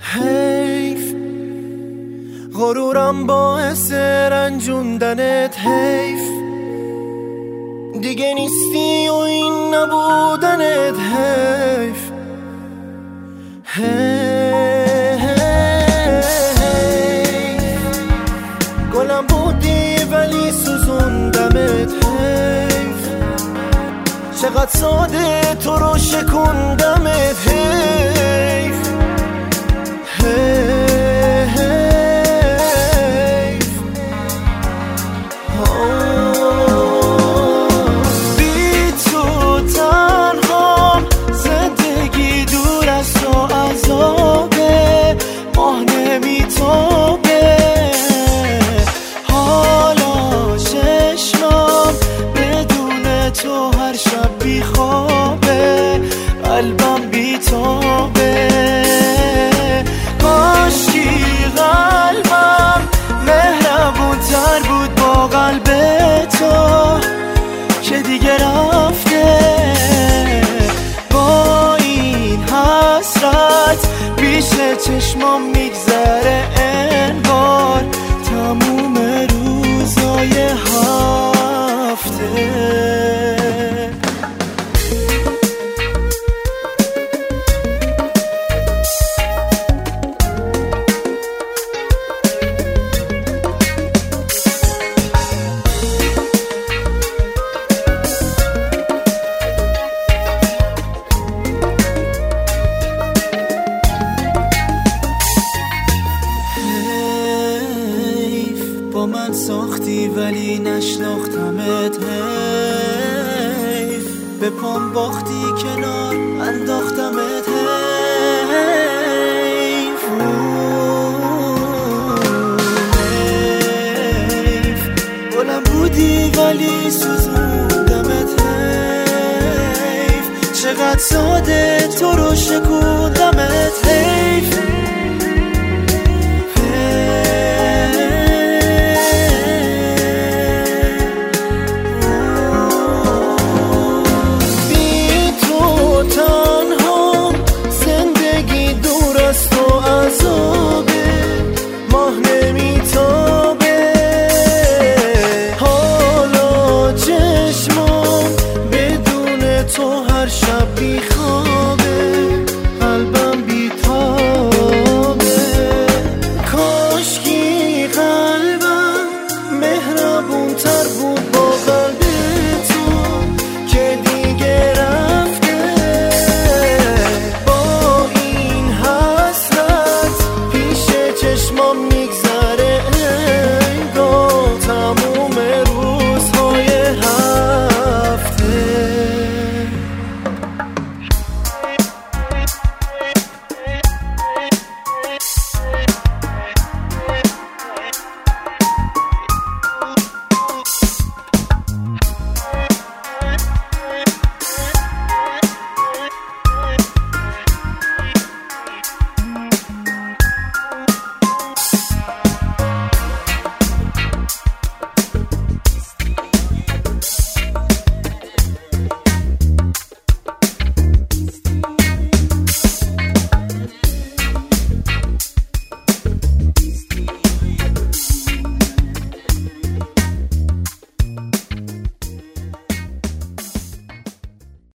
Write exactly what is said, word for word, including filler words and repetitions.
حیف غرورم باعث رنجوندنت، حیف دیگه نیستی و این نبودنت، حیف حیف گلم بودی ولی سوزوندمت، حیف چقدر ساده تو رو شکوندمت، حیف حیف بی تو تنها زندگی دور از تو عذابه، ماه نمیتابه، حالا چشمام بدون تو هر شب بی خوابه، قلبم بی تابه، کاشکی قلبم مهربون تر بود با قلب تو که دیگه رفته، با این حسرت پیش چشمام میگذره انگار تموم روزای هفته. با من ساختی ولی نشناختمت، حیف به پام باختی کنار انداختمت، حیف حیف گلم بودی ولی سوزوندمت، حیف چقدر ساده تو رو شکوندمت، حیف